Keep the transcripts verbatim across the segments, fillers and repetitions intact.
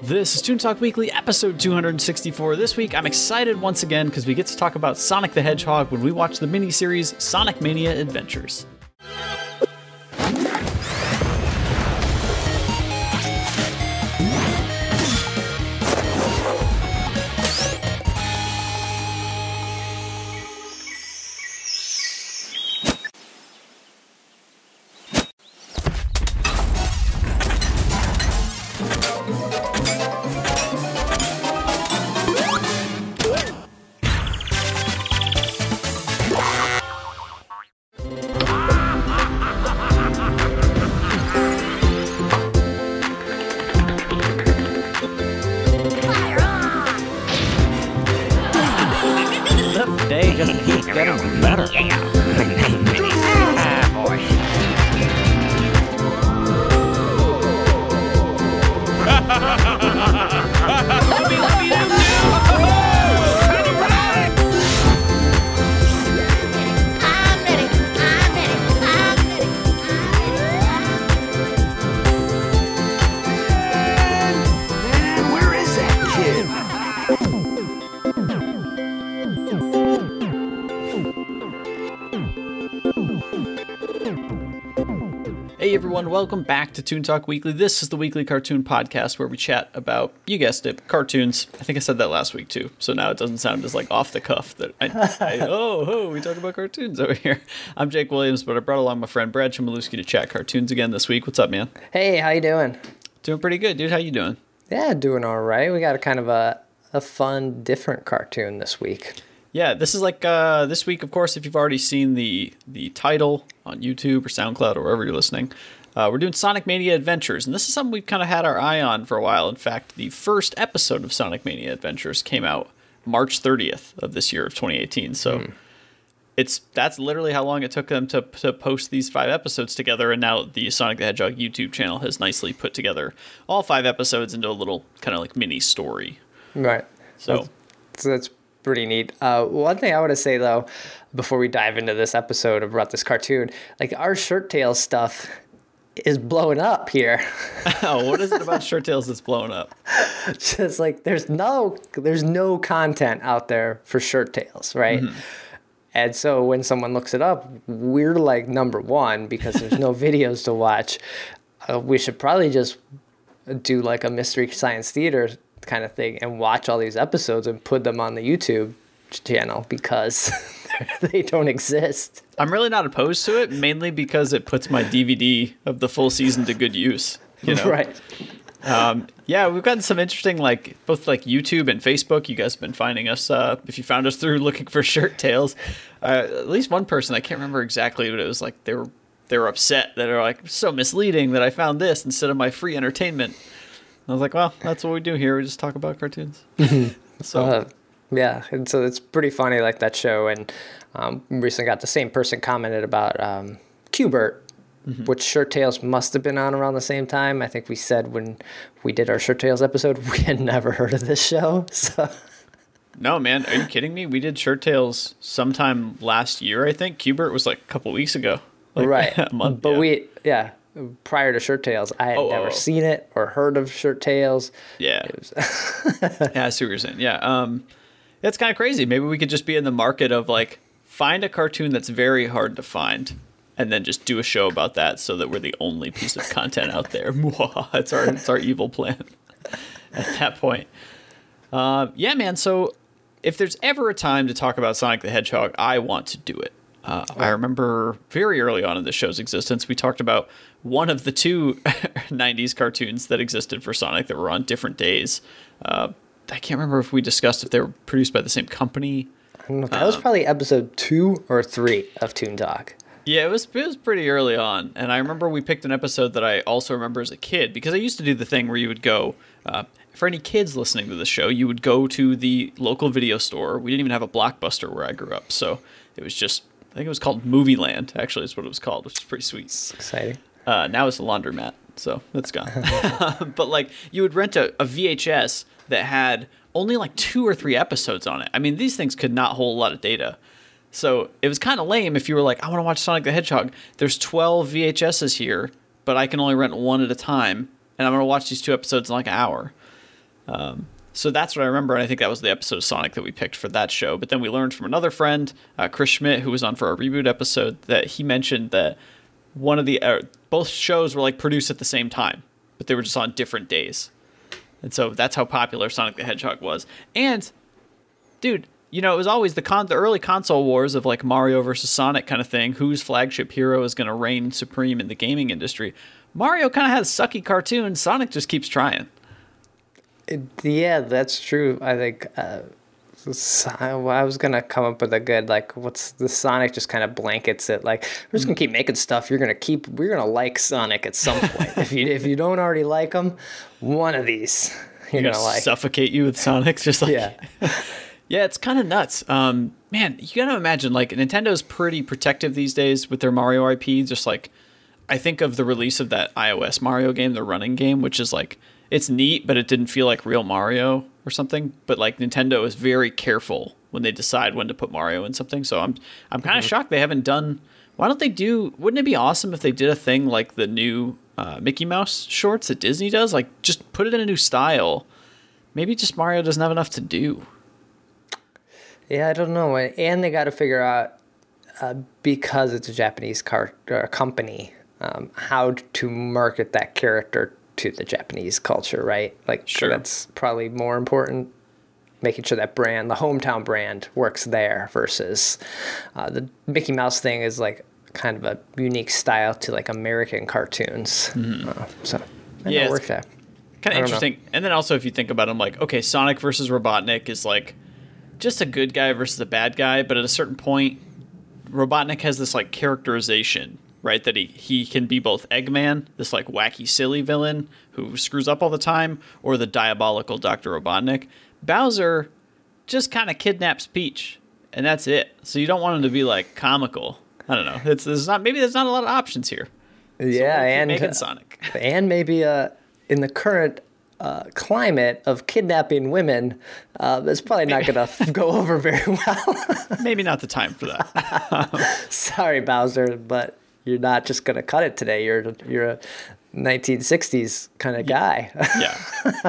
This is Toon Talk Weekly, episode two hundred sixty-four. This week, I'm excited once again because we get to talk about Sonic the Hedgehog when we watch the miniseries Sonic Mania Adventures. Hey everyone, welcome back to Toon Talk Weekly. This is the weekly cartoon podcast where we chat about, you guessed it, cartoons. I think I said that last week too, so now it doesn't sound as like off the cuff that I, I oh, oh, we talk about cartoons over here. I'm Jake Williams, but I brought along my friend Brad Chmielewski to chat cartoons again this week. What's up, man? Hey, how you doing? Doing pretty good, dude. How you doing? Yeah, doing all right. We got a kind of a, a fun, different cartoon this week. Yeah, this is like uh, this week, of course, if you've already seen the the title on YouTube or SoundCloud or wherever you're listening, uh, we're doing Sonic Mania Adventures, and this is something we've kind of had our eye on for a while. In fact, the first episode of Sonic Mania Adventures came out March thirtieth of this year of twenty eighteen, so mm. it's that's literally how long it took them to, to post these five episodes together, and now the Sonic the Hedgehog YouTube channel has nicely put together all five episodes into a little kind of like mini story. Right. So that's, that's pretty neat. Uh, one thing I want to say, though, before we dive into this episode about this cartoon, like our Shirt Tails stuff is blowing up here. Oh, what is it about Shirt Tails that's blowing up? Just like there's no there's no content out there for Shirt Tails, right? Mm-hmm. And so when someone looks it up, we're like number one because there's no videos to watch. Uh, we should probably just do like a Mystery Science Theater kind of thing and watch all these episodes and put them on the YouTube channel because they don't exist. I'm really not opposed to it, mainly because it puts my D V D of the full season to good use. You know? Right. Um, yeah, we've gotten some interesting, like, both like YouTube and Facebook. You guys have been finding us, uh, if you found us through looking for Shirt Tails. Uh, at least one person, I can't remember exactly what it was, like, they were they were upset that are like, so misleading that I found this instead of my free entertainment. I was like, well, that's what we do here. We just talk about cartoons. so, uh, yeah, and so it's pretty funny, like that show. And um, recently got the same person commented about um, Q*bert, mm-hmm. which Shirt Tails must have been on around the same time. I think we said when we did our Shirt Tails episode, we had never heard of this show. So, no, man, are you kidding me? We did Shirt Tails sometime last year, I think. Q*bert was like a couple weeks ago. Like, right, a month, but yeah. we, yeah. Prior to Shirt Tails, I had oh, never oh. seen it or heard of Shirt Tails. Yeah. It was yeah, I see what you're saying. Yeah. Um, it's kind of crazy. Maybe we could just be in the market of like, find a cartoon that's very hard to find and then just do a show about that so that we're the only piece of content out there. It's our, it's our evil plan at that point. Uh, yeah, man. So if there's ever a time to talk about Sonic the Hedgehog, I want to do it. Uh, I remember very early on in the show's existence, we talked about one of the two nineties cartoons that existed for Sonic that were on different days. Uh, I can't remember if we discussed if they were produced by the same company. I don't know. That um, was probably episode two or three of Toon Talk. Yeah, it was, it was pretty early on. And I remember we picked an episode that I also remember as a kid, because I used to do the thing where you would go, uh, for any kids listening to the show, you would go to the local video store. We didn't even have a Blockbuster where I grew up, so it was just... I think it was called Movie Land, actually, is what it was called, which is pretty sweet. It's exciting. Uh, now it's a laundromat, so that's gone. But, like, you would rent a, a V H S that had only, like, two or three episodes on it. I mean, these things could not hold a lot of data. So it was kind of lame if you were like, I want to watch Sonic the Hedgehog. There's twelve V H Ses here, but I can only rent one at a time, and I'm going to watch these two episodes in, like, an hour. Um, so that's what I remember, and I think that was the episode of Sonic that we picked for that show. But then we learned from another friend, uh, Chris Schmidt, who was on for our reboot episode, that he mentioned that one of the uh, both shows were like produced at the same time, but they were just on different days. And so that's how popular Sonic the Hedgehog was. And, dude, you know, it was always the con the early console wars of like Mario versus Sonic kind of thing. Whose flagship hero is going to reign supreme in the gaming industry? Mario kind of has sucky cartoons. Sonic just keeps trying. It, yeah, that's true. I think uh, I was gonna come up with a good like, what's the Sonic just kind of blankets it like we're just gonna keep making stuff. You're gonna keep. We're gonna like Sonic at some point. if you if you don't already like him, one of these you're, you're gonna, gonna like suffocate you with Sonic. Just like yeah. Yeah, it's kind of nuts. Um, man, you gotta imagine, like, Nintendo's pretty protective these days with their Mario I P. Just like, I think of the release of that iOS Mario game, the running game, which is like, it's neat, but it didn't feel like real Mario or something. But like, Nintendo is very careful when they decide when to put Mario in something. So I'm, I'm kind of mm-hmm. shocked they haven't done. Why don't they do? Wouldn't it be awesome if they did a thing like the new uh, Mickey Mouse shorts that Disney does? Like, just put it in a new style. Maybe just Mario doesn't have enough to do. Yeah, I don't know. And they got to figure out, uh, because it's a Japanese car uh, company, um, how to market that character to the Japanese culture, right? Like, sure. That's probably more important, making sure that brand, the hometown brand, works there versus uh, the Mickey Mouse thing is like kind of a unique style to like American cartoons. Mm-hmm. Uh, so, I yeah, know it works out. Kind of interesting. Know. And then also, if you think about them, like, okay, Sonic versus Robotnik is like just a good guy versus a bad guy, but at a certain point, Robotnik has this like characterization, right? That he, he can be both Eggman, this like wacky, silly villain who screws up all the time, or the diabolical Doctor Robotnik. Bowser just kind of kidnaps Peach, and that's it. So you don't want him to be like comical. I don't know. It's there's not maybe there's not a lot of options here. Yeah, so and making Sonic, and maybe uh in the current Uh, climate of kidnapping women, uh, that's probably not going to go over very well. Maybe not the time for that. Sorry, Bowser, but you're not just going to cut it today. You're you're a nineteen sixties kind of guy. Yeah.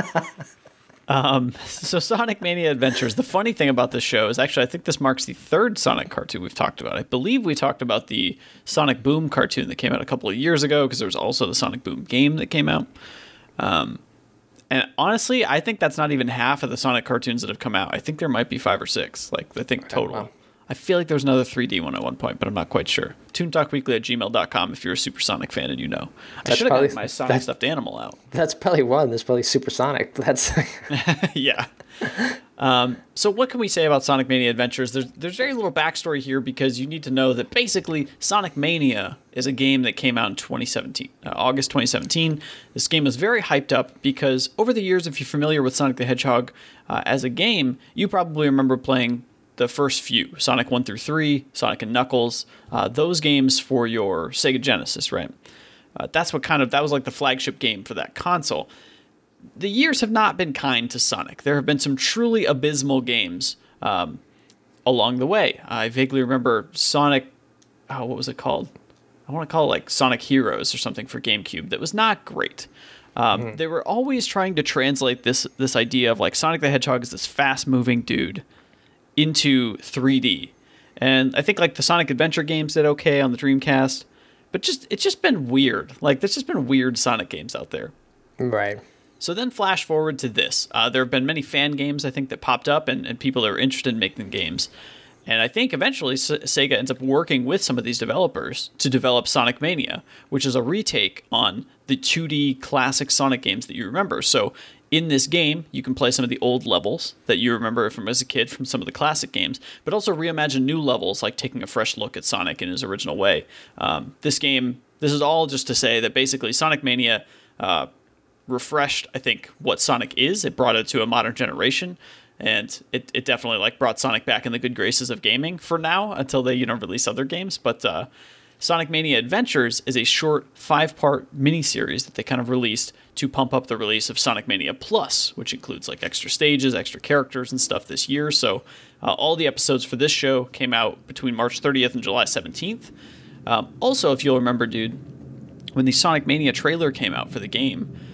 um, so Sonic Mania Adventures, the funny thing about this show is actually I think this marks the third Sonic cartoon we've talked about. I believe we talked about the Sonic Boom cartoon that came out a couple of years ago because there was also the Sonic Boom game that came out. Um, And honestly, I think that's not even half of the Sonic cartoons that have come out. I think there might be five or six, like I think total. I, I feel like there was another three D one at one point, but I'm not quite sure. toontalkweekly at gmail dot com if you're a Super Sonic fan and you know. I should have got my Sonic that, stuffed animal out. That's probably one. That's probably Super Sonic. That's yeah. Um, so what can we say about Sonic Mania Adventures? There's there's very little backstory here because you need to know that basically Sonic Mania is a game that came out in twenty seventeen, uh, August twenty seventeen. This game was very hyped up because over the years, if you're familiar with Sonic the Hedgehog uh, as a game, you probably remember playing the first few, Sonic one through three, Sonic and Knuckles, uh, those games for your Sega Genesis, right? Uh, that's what kind of, that was like the flagship game for that console. The years have not been kind to Sonic. There have been some truly abysmal games um, along the way. I vaguely remember Sonic, oh, what was it called? I want to call it like Sonic Heroes or something for GameCube that was not great. Um, mm-hmm. They were always trying to translate this this idea of like Sonic the Hedgehog is this fast-moving dude into three D. And I think like the Sonic Adventure games did okay on the Dreamcast, but just it's just been weird. Like there's just been weird Sonic games out there. Right. So then flash forward to this. Uh, there have been many fan games, I think, that popped up and, and people that are interested in making games. And I think eventually S- Sega ends up working with some of these developers to develop Sonic Mania, which is a retake on the two D classic Sonic games that you remember. So in this game, you can play some of the old levels that you remember from as a kid from some of the classic games, but also reimagine new levels, like taking a fresh look at Sonic in his original way. Um, this game, this is all just to say that basically Sonic Mania uh, refreshed, I think, what Sonic is. It brought it to a modern generation, and it, it definitely like brought Sonic back in the good graces of gaming for now until they, you know, release other games. But uh, Sonic Mania Adventures is a short five-part miniseries that they kind of released to pump up the release of Sonic Mania Plus, which includes like extra stages, extra characters, and stuff this year. So uh, all the episodes for this show came out between March thirtieth and July seventeenth. Um, also, if you'll remember, dude, when the Sonic Mania trailer came out for the game,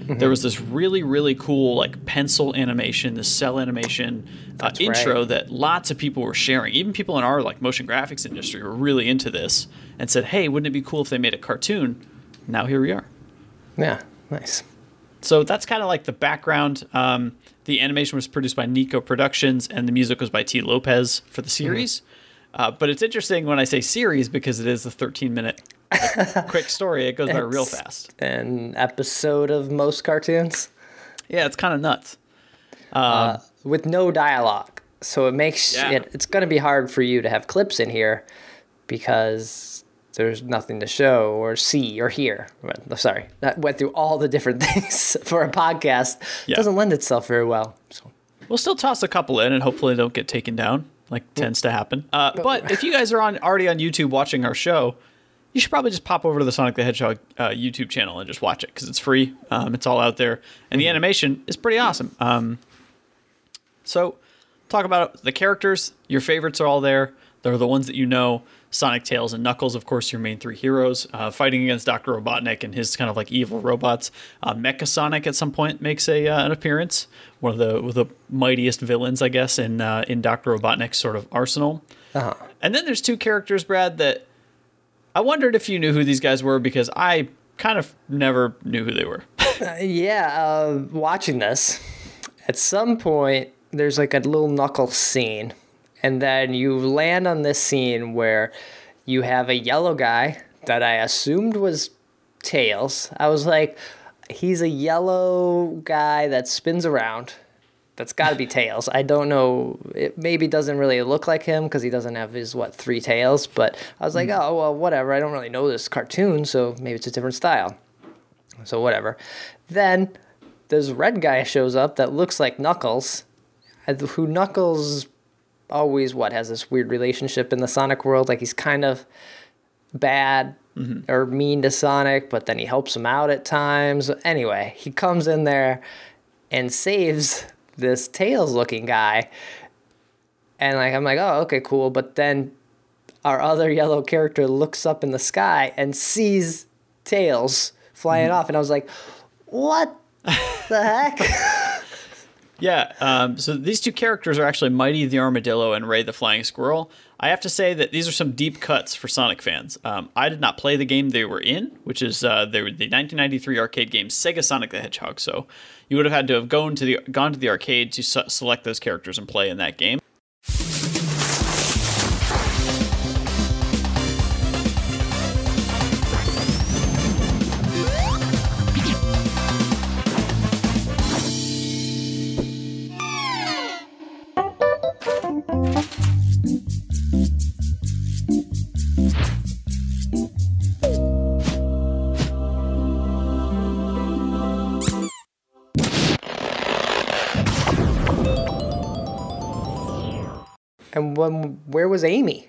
mm-hmm. there was this really, really cool like pencil animation, this cell animation uh, intro right. that lots of people were sharing. Even people in our like motion graphics industry were really into this and said, hey, wouldn't it be cool if they made a cartoon? Now here we are. Yeah, nice. So that's kind of like the background. Um, the animation was produced by Nico Productions, and the music was by T. Lopez for the series. Mm-hmm. Uh, but it's interesting when I say series because it is a thirteen-minute like, quick story. It goes by real fast. An episode of most cartoons. Yeah, it's kind of nuts. Um, uh, with no dialogue. So it makes yeah. it, it's going to be hard for you to have clips in here because there's nothing to show or see or hear. Sorry, that went through all the different things for a podcast. Yeah. It doesn't lend itself very well. So we'll still toss a couple in and hopefully they don't get taken down, like tends to happen. Uh, but if you guys are on already on YouTube watching our show, you should probably just pop over to the Sonic the Hedgehog uh, YouTube channel and just watch it because it's free. Um, it's all out there. And the animation is pretty awesome. Um, so talk about the characters. Your favorites are all there. They're the ones that you know. Sonic, Tails, and Knuckles, of course, your main three heroes, uh, fighting against Doctor Robotnik and his kind of like evil robots. Uh, Mecha Sonic at some point makes a uh, an appearance, one of the one of the mightiest villains, I guess, in uh, in Doctor Robotnik's sort of arsenal. Uh-huh. And then there's two characters, Brad, that I wondered if you knew who these guys were because I kind of never knew who they were. uh, yeah, uh, watching this, at some point there's like a little Knuckles scene. And then you land on this scene where you have a yellow guy that I assumed was Tails. I was like, he's a yellow guy that spins around. That's got to be Tails. I don't know. It maybe doesn't really look like him because he doesn't have his, what, three tails. But I was like, mm. oh, well, whatever. I don't really know this cartoon, so maybe it's a different style. So whatever. Then this red guy shows up that looks like Knuckles, who Knuckles... always what has this weird relationship in the Sonic world, like he's kind of bad mm-hmm. or mean to Sonic, but then he helps him out at times. Anyway, he comes in there and saves this Tails looking guy, and like I'm like, oh, okay, cool. But then our other yellow character looks up in the sky and sees Tails flying mm-hmm. off, and I was like, what the heck? Yeah, um, so these two characters are actually Mighty the Armadillo and Ray the Flying Squirrel. I have to say that these are some deep cuts for Sonic fans. Um, I did not play the game they were in, which is uh, they were the nineteen ninety-three arcade game Sega Sonic the Hedgehog. So you would have had to have gone to the gone to the arcade to su- select those characters and play in that game. And when, where was Amy?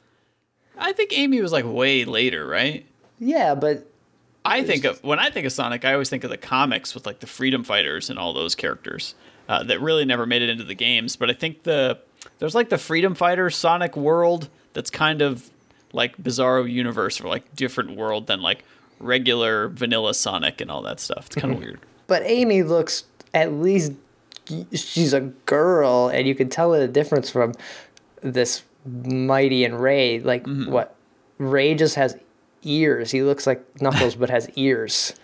I think Amy was like way later, right? Yeah, but I think of when I think of Sonic, I always think of the comics with like the Freedom Fighters and all those characters uh, that really never made it into the games. But I think the there's like the Freedom Fighters Sonic world that's kind of like Bizarro Universe or like different world than like regular vanilla Sonic and all that stuff. It's kind of weird. But Amy looks at least she's a girl, and you can tell the difference from this Mighty and Ray. Like mm-hmm. what Ray just has ears. He looks like Knuckles but has ears.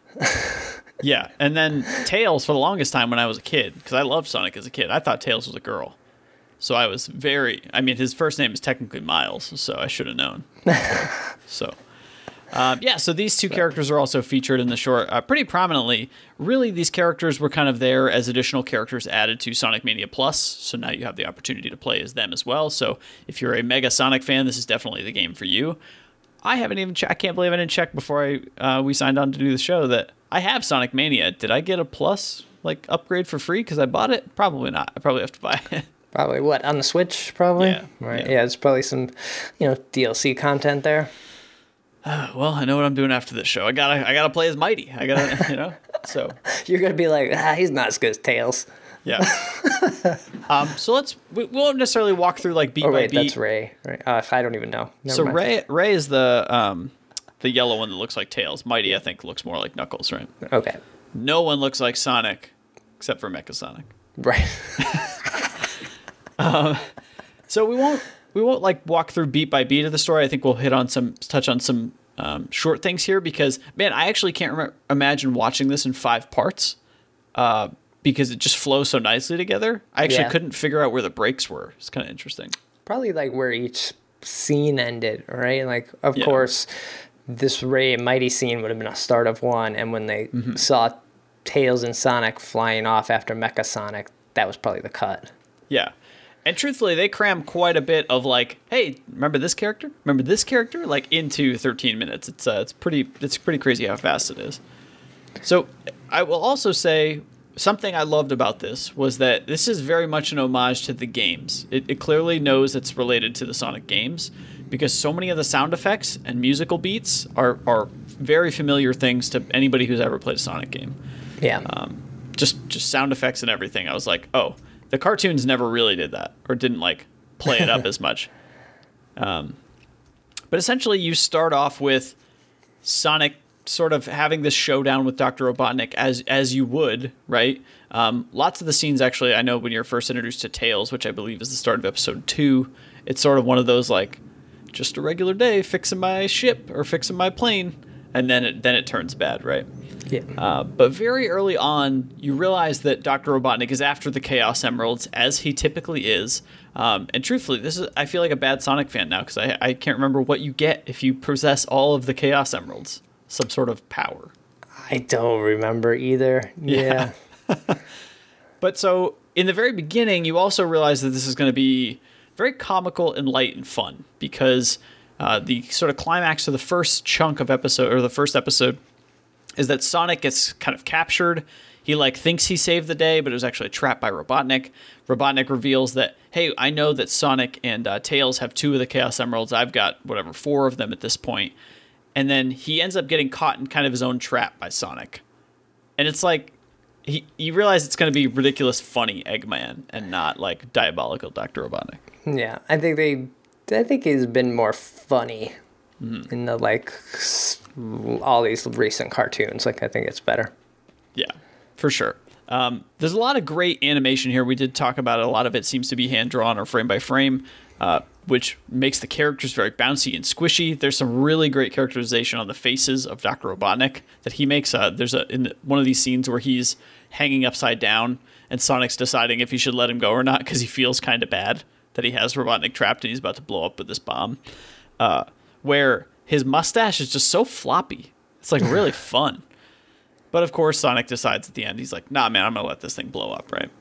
Yeah, and then Tails for the longest time when I was a kid, because I loved Sonic as a kid, I thought Tails was a girl. So I was very, I mean, his first name is technically Miles, so I should have known. so, um, yeah, so these two characters are also featured in the short uh, pretty prominently. Really, these characters were kind of there as additional characters added to Sonic Mania Plus, so now you have the opportunity to play as them as well. So if you're a mega Sonic fan, this is definitely the game for you. I haven't even che- I can't believe I didn't check before I uh, we signed on to do the show that I have Sonic Mania. Did I get a Plus like upgrade for free because I bought it? Probably not. I probably have to buy it. Probably what, on the Switch? Probably. Yeah. Right. Yeah. Yeah. There's probably some, you know, D L C content there. Uh, well, I know what I'm doing after this show. I gotta I gotta play as Mighty. I gotta you know. So you're gonna be like, ah, he's not as good as Tails. Yeah. um. So let's we won't necessarily walk through like beat oh, by wait, beat. That's Ray. Right. Uh, I don't even know. Never so mind. Ray Ray is the um the yellow one that looks like Tails. Mighty, I think, looks more like Knuckles, right? Okay. no one looks like Sonic except for Mecha Sonic. Right. um, so we won't we won't like walk through beat by beat of the story. I think we'll hit on some touch on some um, short things here because man, I actually can't rem- imagine watching this in five parts uh, because it just flows so nicely together. I actually Yeah. couldn't figure out where the breaks were. It's kind of interesting. Probably like where each scene ended, right? Like, of Yeah. course, this Ray and Mighty scene would have been a start of one, and when they Mm-hmm. saw Tails and Sonic flying off after Mecha Sonic, that was probably the cut. Yeah. And truthfully, they cram quite a bit of like, hey, remember this character? Remember this character? Like into thirteen minutes. It's uh, it's pretty it's pretty crazy how fast it is. So I will also say something I loved about this was that this is very much an homage to the games. It, it clearly knows it's related to the Sonic games because so many of the sound effects and musical beats are are very familiar things to anybody who's ever played a Sonic game. Yeah. Um, just just sound effects and everything. I was like, oh, the cartoons never really did that or didn't like play it up as much. Um, but essentially, you start off with Sonic sort of having this showdown with Doctor Robotnik as as you would, right? Um, lots of the scenes actually, I know when you're first introduced to Tails, which I believe is the start of episode two, it's sort of one of those like just a regular day fixing my ship or fixing my plane, and then it then it turns bad, right? Yeah. Uh, but very early on, you realize that Doctor Robotnik is after the Chaos Emeralds, as he typically is. Um, and truthfully, this is I feel like a bad Sonic fan now because I, I can't remember what you get if you possess all of the Chaos Emeralds. Some sort of power. I don't remember either. Yeah. Yeah. But so in the very beginning, you also realize that this is going to be very comical and light and fun because uh, the sort of climax of the first chunk of episode or the first episode is that Sonic gets kind of captured. He like thinks he saved the day, but it was actually trapped by Robotnik. Robotnik reveals that, hey, I know that Sonic and uh, Tails have two of the Chaos Emeralds. I've got whatever, four of them at this point. And then he ends up getting caught in kind of his own trap by Sonic. And it's like, he you realize it's going to be ridiculous funny Eggman and not like diabolical Doctor Robotnik. Yeah. I think they, I think it's been more funny mm-hmm. in the like s- all these recent cartoons. Like, I think it's better. Yeah, for sure. Um, there's a lot of great animation here. We did talk about it. A lot of it seems to be hand-drawn or frame by frame, uh, which makes the characters very bouncy and squishy. There's some really great characterization on the faces of Doctor Robotnik that he makes. Uh, there's a in one of these scenes where he's hanging upside down, and Sonic's deciding if he should let him go or not because he feels kind of bad that he has Robotnik trapped and he's about to blow up with this bomb. Uh, where his mustache is just so floppy. It's like really fun. But of course, Sonic decides at the end, he's like, nah, man, I'm going to let this thing blow up, right?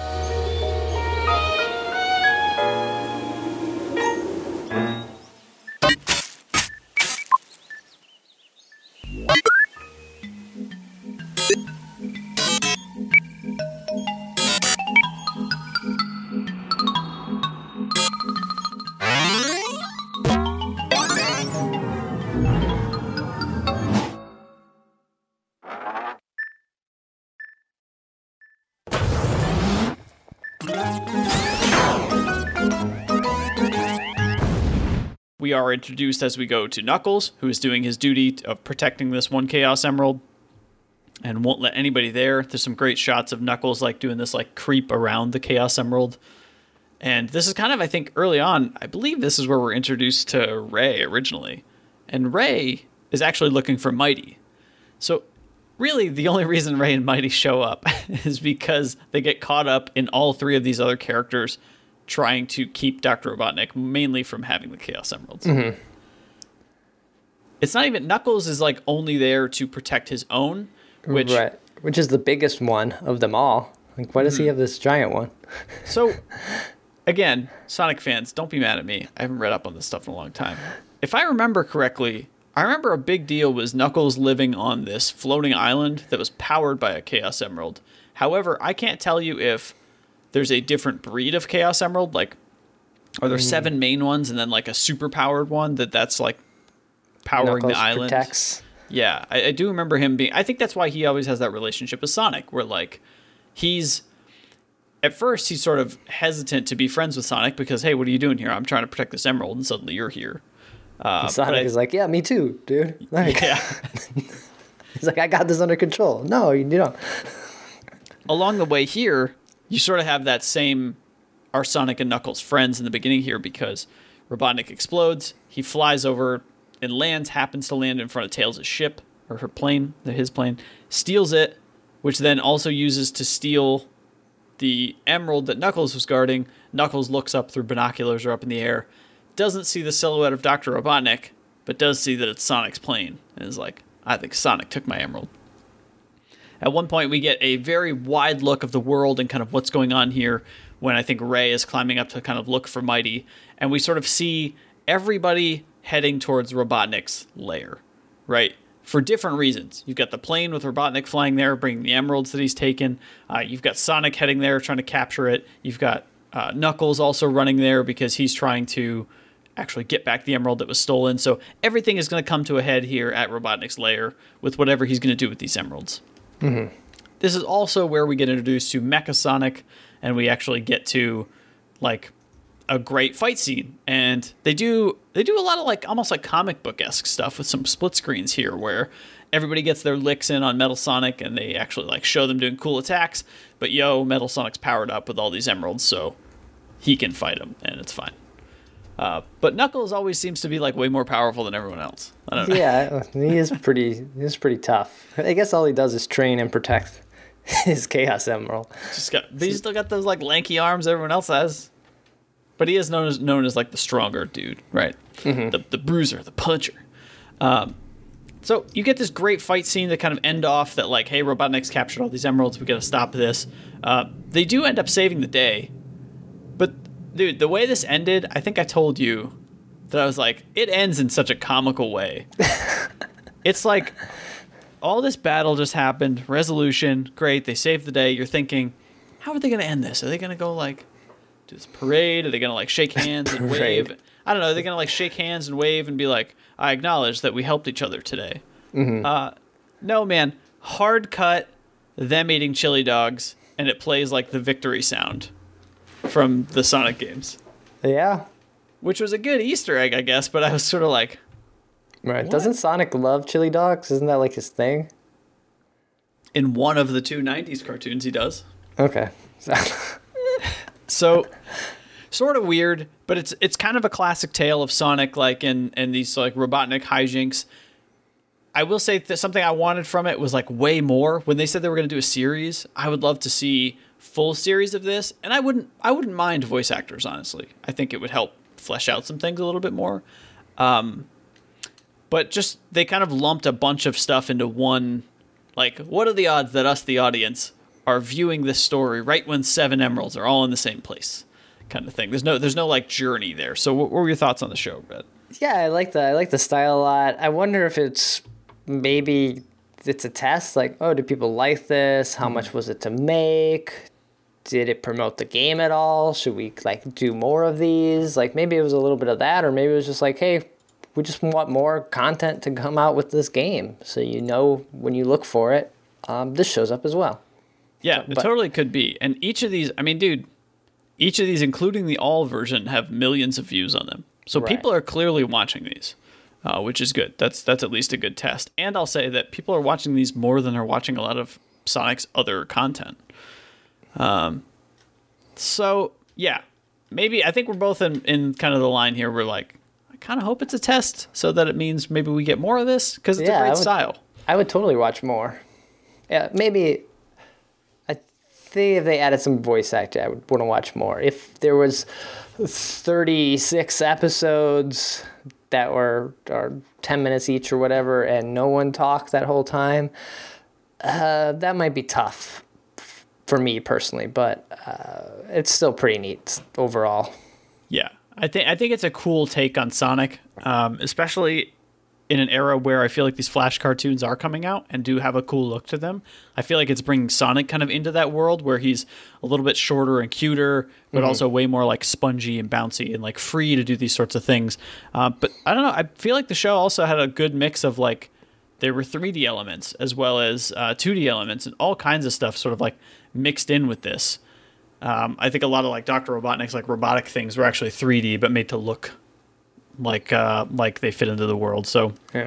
We are introduced as we go to Knuckles, who is doing his duty of protecting this one Chaos Emerald and won't let anybody there. There's some great shots of Knuckles like doing this like creep around the Chaos Emerald. And this is kind of, I think, early on, I believe this is where we're introduced to Ray originally. And Ray is actually looking for Mighty. So really the only reason Ray and Mighty show up is because they get caught up in all three of these other characters trying to keep Doctor Robotnik mainly from having the Chaos Emeralds. Mm-hmm. It's not even, Knuckles is like only there to protect his own, which right. Which is the biggest one of them all. Like, why does mm-hmm. he have this giant one? So, again, Sonic fans, don't be mad at me. I haven't read up on this stuff in a long time. If I remember correctly, I remember a big deal was Knuckles living on this floating island that was powered by a Chaos Emerald. However, I can't tell you if there's a different breed of Chaos Emerald. Like, are there mm. seven main ones and then like a super powered one that that's like powering Knuckles the island? Protects. Yeah, I, I do remember him being, I think that's why he always has that relationship with Sonic, where like he's, at first he's sort of hesitant to be friends with Sonic because, hey, what are you doing here? I'm trying to protect this emerald, and suddenly you're here. Uh, Sonic I, is like, yeah, me too, dude. Like, yeah. He's like, I got this under control. No, you don't. Along the way here, you sort of have that same are Sonic and Knuckles friends in the beginning here because Robotnik explodes. He flies over and lands, happens to land in front of Tails' ship, or her plane, his plane, steals it, which then also uses to steal the emerald that Knuckles was guarding. Knuckles looks up through binoculars or up in the air, doesn't see the silhouette of Doctor Robotnik, but does see that it's Sonic's plane, and is like, I think Sonic took my emerald. At one point, we get a very wide look of the world and kind of what's going on here when I think Ray is climbing up to kind of look for Mighty, and we sort of see everybody heading towards Robotnik's lair, right? For different reasons. You've got the plane with Robotnik flying there, bringing the emeralds that he's taken. Uh, you've got Sonic heading there, trying to capture it. You've got uh, Knuckles also running there because he's trying to actually get back the emerald that was stolen. So everything is going to come to a head here at Robotnik's lair with whatever he's going to do with these emeralds. Mm-hmm. This is also where we get introduced to Mecha Sonic, and we actually get to like a great fight scene. And they do they do a lot of like almost like comic book-esque stuff with some split screens here where everybody gets their licks in on Metal Sonic and they actually like show them doing cool attacks. But yo, Metal Sonic's powered up with all these emeralds, so he can fight them, and it's fine. Uh, but Knuckles always seems to be like way more powerful than everyone else. I don't know. Yeah, he is pretty. He's pretty tough. I guess all he does is train and protect his Chaos Emerald. Just got, but he's still got those like lanky arms everyone else has. But he is known as known as like the stronger dude, right? Mm-hmm. The the bruiser, the puncher. Um, so you get this great fight scene that kind of end off that like, hey, Robotnik's captured all these emeralds. We got to stop this. Uh, they do end up saving the day, but. Dude, the way this ended, I think I told you that I was like, it ends in such a comical way. It's like all this battle just happened, resolution, great, they saved the day. You're thinking, how are they going to end this? Are they going to go like do this parade? Are they going to like shake hands and wave? I don't know. Are they going to like shake hands and wave and be like, I acknowledge that we helped each other today? Mm-hmm. Uh, no, man. Hard cut, them eating chili dogs, and it plays like the victory sound from the Sonic games. Yeah. Which was a good Easter egg, I guess, but I was sort of like... Right. What? Doesn't Sonic love chili dogs? Isn't that like his thing? In one of the two nineties cartoons, he does. Okay. So, sort of weird, but it's it's kind of a classic tale of Sonic, like, and, and these, like, Robotnik hijinks. I will say that something I wanted from it was, like, way more. When they said they were going to do a series, I would love to see full series of this, and I wouldn't I wouldn't mind voice actors, honestly. I think it would help flesh out some things a little bit more. Um, but just they kind of lumped a bunch of stuff into one. Like, what are the odds that us, the audience, are viewing this story right when seven emeralds are all in the same place, kind of thing. There's no there's no like journey there. So what were your thoughts on the show, Brett? Yeah, I like the I like the style a lot. I wonder if it's maybe it's a test. Like, oh, do people like this? How much was it to make? Did it promote the game at all? Should we like do more of these? Like maybe it was a little bit of that, or maybe it was just like, hey, we just want more content to come out with this game, so you know when you look for it, um, this shows up as well. Yeah, so, it but, totally could be. And each of these, I mean, dude, each of these, including the all version, have millions of views on them. So right. People are clearly watching these, uh, which is good. That's that's at least a good test. And I'll say that people are watching these more than they're watching a lot of Sonic's other content. Um, so yeah, maybe I think we're both in, in kind of the line here. We're like, I kind of hope it's a test so that it means maybe we get more of this because it's yeah, a great I would, style. I would totally watch more. Yeah, maybe. I think if they added some voice acting, I would want to watch more. If there was thirty-six episodes that were or ten minutes each or whatever, and no one talked that whole time, uh, that might be tough for me personally, but uh, it's still pretty neat overall. Yeah, I think I think it's a cool take on Sonic, um, especially in an era where I feel like these Flash cartoons are coming out and do have a cool look to them. I feel like it's bringing Sonic kind of into that world where he's a little bit shorter and cuter, but mm-hmm. also way more like spongy and bouncy and like free to do these sorts of things. Uh, but I don't know. I feel like the show also had a good mix of like there were three D elements as well as uh, two D elements and all kinds of stuff sort of like mixed in with this. Um, I think a lot of like Doctor Robotnik's like robotic things were actually three D but made to look like uh, like they fit into the world. So yeah.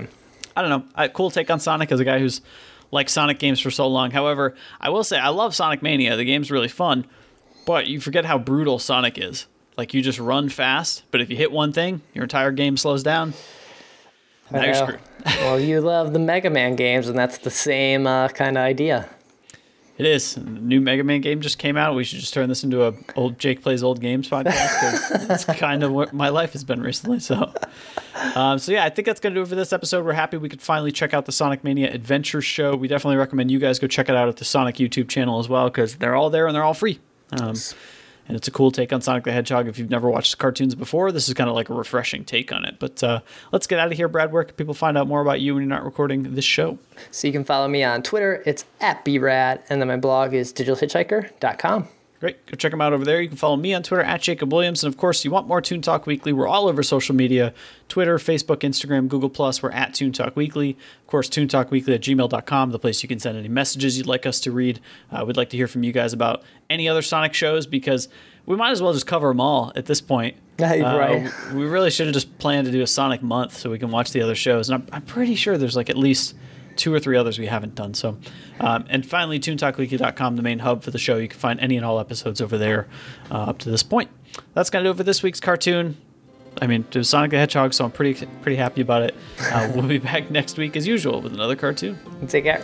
I don't know. I, cool take on Sonic as a guy who's liked Sonic games for so long. However, I will say I love Sonic Mania. The game's really fun, but you forget how brutal Sonic is. Like, you just run fast, but if you hit one thing, your entire game slows down. Now you're screwed. Well, you love the Mega Man games, and that's the same uh, kind of idea. It is. The new Mega Man game just came out. We should just turn this into a old Jake Plays Old Games podcast, because that's kind of what my life has been recently. So, um, so yeah, I think that's going to do it for this episode. We're happy we could finally check out the Sonic Mania Adventure Show. We definitely recommend you guys go check it out at the Sonic YouTube channel as well, because they're all there and they're all free. Um, and it's a cool take on Sonic the Hedgehog. If you've never watched cartoons before, this is kind of like a refreshing take on it. But uh, let's get out of here, Brad. Where can people find out more about you when you're not recording this show? So you can follow me on Twitter. It's at B Rad. And then my blog is digital hitchhiker dot com. Great. Go check them out over there. You can follow me on Twitter at Jacob Williams. And of course, you want more Toon Talk Weekly, we're all over social media, Twitter, Facebook, Instagram, Google Plus. We're at Toon Talk Weekly. Of course, toon talk weekly at gmail dot com, the place you can send any messages you'd like us to read. Uh, we'd like to hear from you guys about any other Sonic shows, because we might as well just cover them all at this point. Right. Uh, we really should have just planned to do a Sonic month so we can watch the other shows. And I'm, I'm pretty sure there's like at least two or three others we haven't done. So, um, and finally, toon talk weekly dot com, the main hub for the show. You can find any and all episodes over there uh, up to this point. That's going to do it for this week's cartoon. I mean, it was Sonic the Hedgehog, so I'm pretty pretty happy about it. Uh, we'll be back next week as usual with another cartoon. Take care.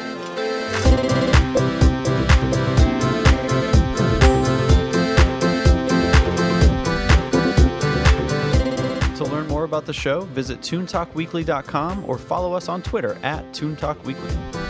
To learn more about the show, visit toon talk weekly dot com or follow us on Twitter at Toon Talk Weekly.